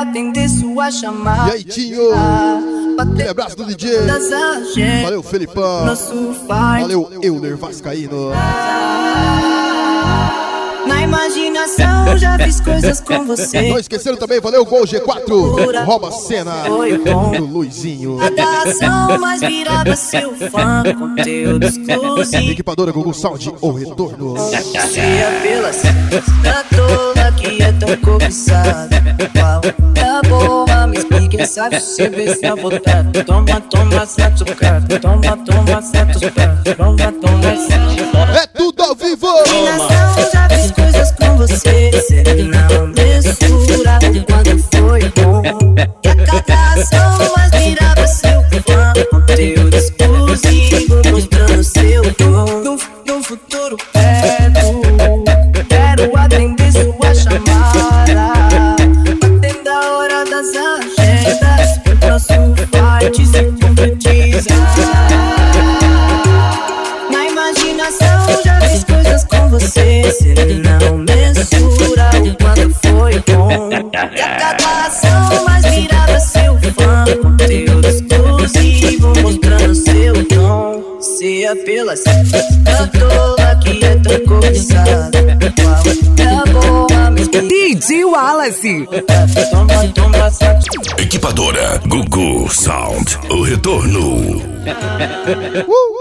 atender sua chamada. E aí, Tinho? Aquele abraço do DJ. Valeu, Felipão. Valeu, Euler Vascaíno. Na imaginação já fiz coisas com você. Não esqueceram também, valeu, Gol G4. Rouba a cena do Luizinho. Cada ação mais virada seu fã. Conteúdo exclusivo. Equipadora Google Sound, o retorno. Se apelas da tola que é tão cobiçada. Qual é boa, me explique, sabe se vê se vontade. Toma, toma, satucada. Toma, toma, satucada. Toma, toma, satucada. É tudo ao vivo. Já fiz coisas com você, será que não mensura o quanto foi bom? E a cada ação mais virava seu fã. Conteúdo exclusivo mostrando seu dom. No futuro perto, quero atender sua chamada. Batendo a hora das agendas, nosso fight se concretiza. Na imaginação já fiz coisas com você, será que não mensura o quanto foi bom? E a cada ação mais virada seu fã. Conteúdo exclusivo mostrando seu dom. Se apelas da tola que é tão cobiçada. Qual é a boa, me DJ Wallace. Toma, toma, Equipadora Gugu Sound, o retorno.